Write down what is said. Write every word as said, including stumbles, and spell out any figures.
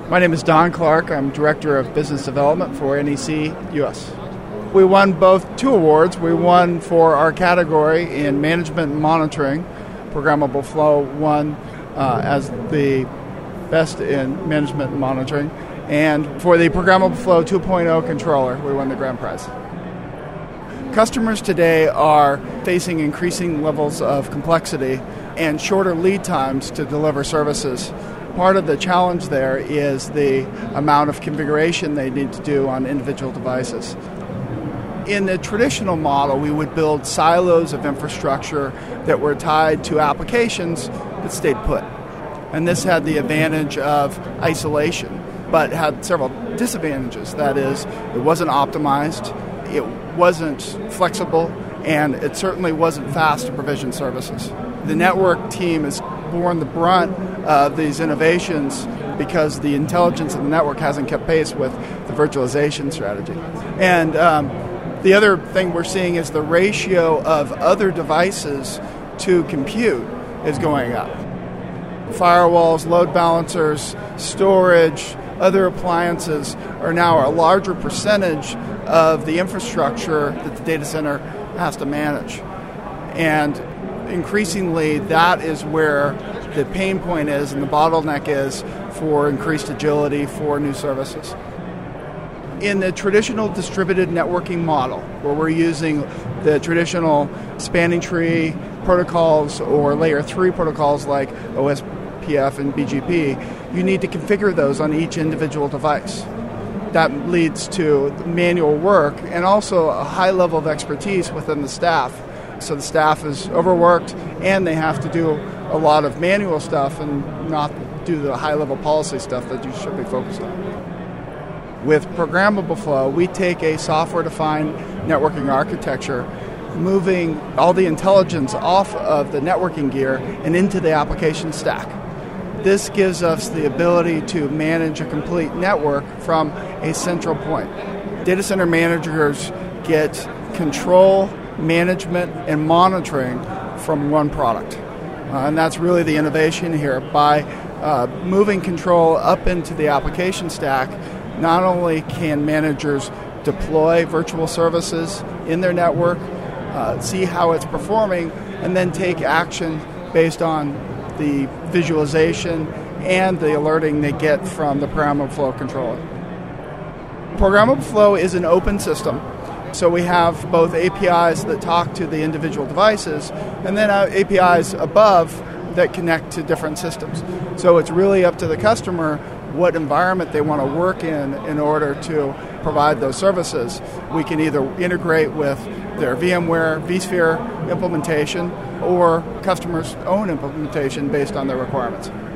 My name is Don Clark. I'm Director of Business Development for N E C U S. We won both two awards. We won for our category in Management and Monitoring. Programmable Flow won uh, as the best in Management and Monitoring. And for the Programmable Flow two point oh controller, we won the grand prize. Customers today are facing increasing levels of complexity and shorter lead times to deliver services. Part of the challenge there is the amount of configuration they need to do on individual devices. In the traditional model, we would build silos of infrastructure that were tied to applications that stayed put. And this had the advantage of isolation, but had several disadvantages. That is, it wasn't optimized, it wasn't flexible, and it certainly wasn't fast to provision services. The network team has borne the brunt of these innovations because the intelligence of the network hasn't kept pace with the virtualization strategy. And um, the other thing we're seeing is the ratio of other devices to compute is going up. Firewalls, load balancers, storage, other appliances are now a larger percentage of the infrastructure that the data center has to manage. And increasingly, that is where the pain point is and the bottleneck is for increased agility for new services. In the traditional distributed networking model, where we're using the traditional spanning tree protocols or layer three protocols like O S P F and B G P, you need to configure those on each individual device. That leads to manual work and also a high level of expertise within the staff. So the staff is overworked and they have to do a lot of manual stuff and not do the high-level policy stuff that you should be focused on. With Programmable Flow, we take a software-defined networking architecture, moving all the intelligence off of the networking gear and into the application stack. This gives us the ability to manage a complete network from a central point. Data center managers get control, management, and monitoring from one product. Uh, and that's really the innovation here. By uh, moving control up into the application stack, not only can managers deploy virtual services in their network, uh, see how it's performing, and then take action based on the visualization and the alerting they get from the Programmable Flow controller. Programmable Flow is an open system. So we have both A P Is that talk to the individual devices and then A P Is above that connect to different systems. So it's really up to the customer what environment they want to work in in order to provide those services. We can either integrate with their VMware, vSphere implementation or customers' own implementation based on their requirements.